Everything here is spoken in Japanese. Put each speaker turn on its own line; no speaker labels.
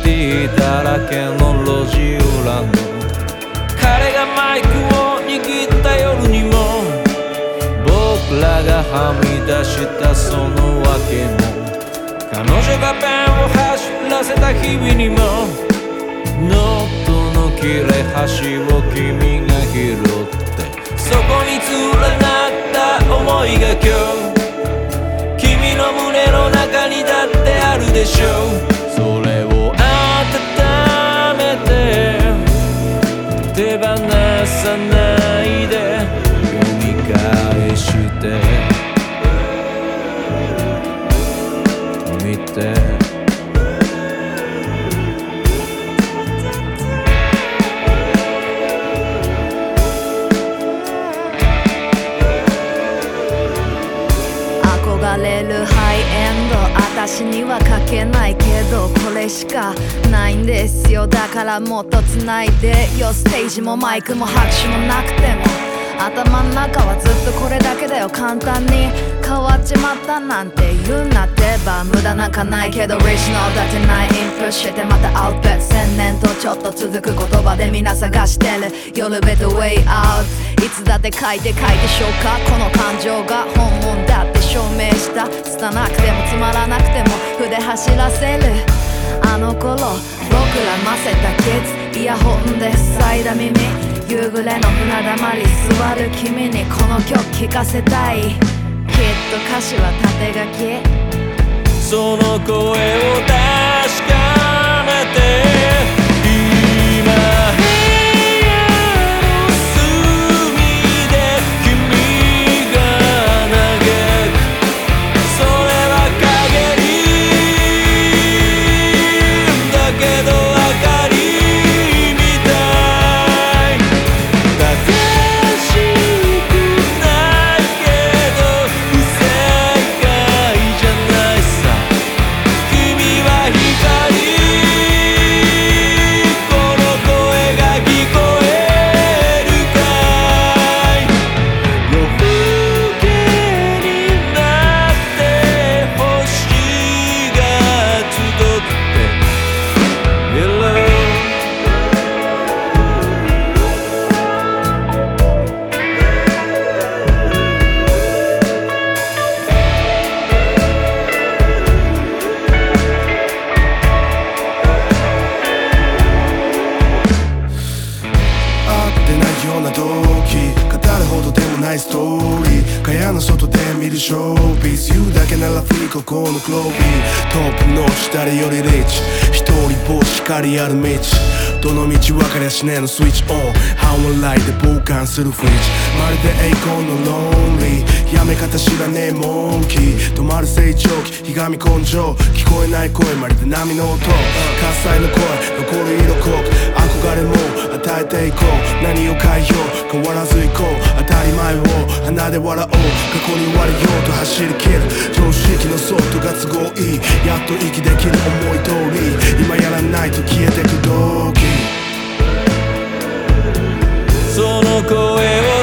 ディだらけの路地裏の彼がマイクを握った夜にも僕らがはみ出したその訳も彼女がペンを走らせた日々にもノートの切れ端を君が拾ってそこに連なった思いが今日君の胸の中にだってあるでしょうそれを温めて手放さないで読み返して見て
憧れるハイエンド私には書けないけどこれしかないんですよだからもっと繋いでよステージもマイクも拍手もなくても頭の中はずっとこれだけだよ簡単に変わっちまったなんて言うなってば無駄なんかないけどオリジナルだってないインプッシュしてまたアウトレット1000年とちょっと続く言葉で皆探してる夜ベッドウェイアウトいつだって書いて消化この感情が本物だって証明した拙なくてもつまらなくても筆走らせるあの頃僕らませたキッズイヤホンで塞いだ耳夕暮れの船だまり座る君にこの曲聴かせたいきっと歌詞は縦書き
その声を確かめて今部屋の隅で君が嘆くそれは陰りだけど明かりみたい正しくないけど不正解じゃないさ君は光この声が聞こえるかい夜更けになって星が集っている
合ってないような動機語るほどでもないストーリー蚊帳の外で見るショーピース言うだけならフリーここのクロービートップの誰よりリッチ一人ぼっち光ある道どの道分かりゃしねえのスイッチオン半音ライで傍観するフリッチまるで栄光のロンリーやめ方知らねえモンキー止まる成長期ひがみ根性聞こえない声まるで波の音喝采の声残る色濃く憧れも与えていこう何を変えよう変わらずいこう当たり前を鼻で笑おう過去に言われようと走り切る常識のソフトが都合いいやっと息できる思い通り今やらないと消えてく動機
その声を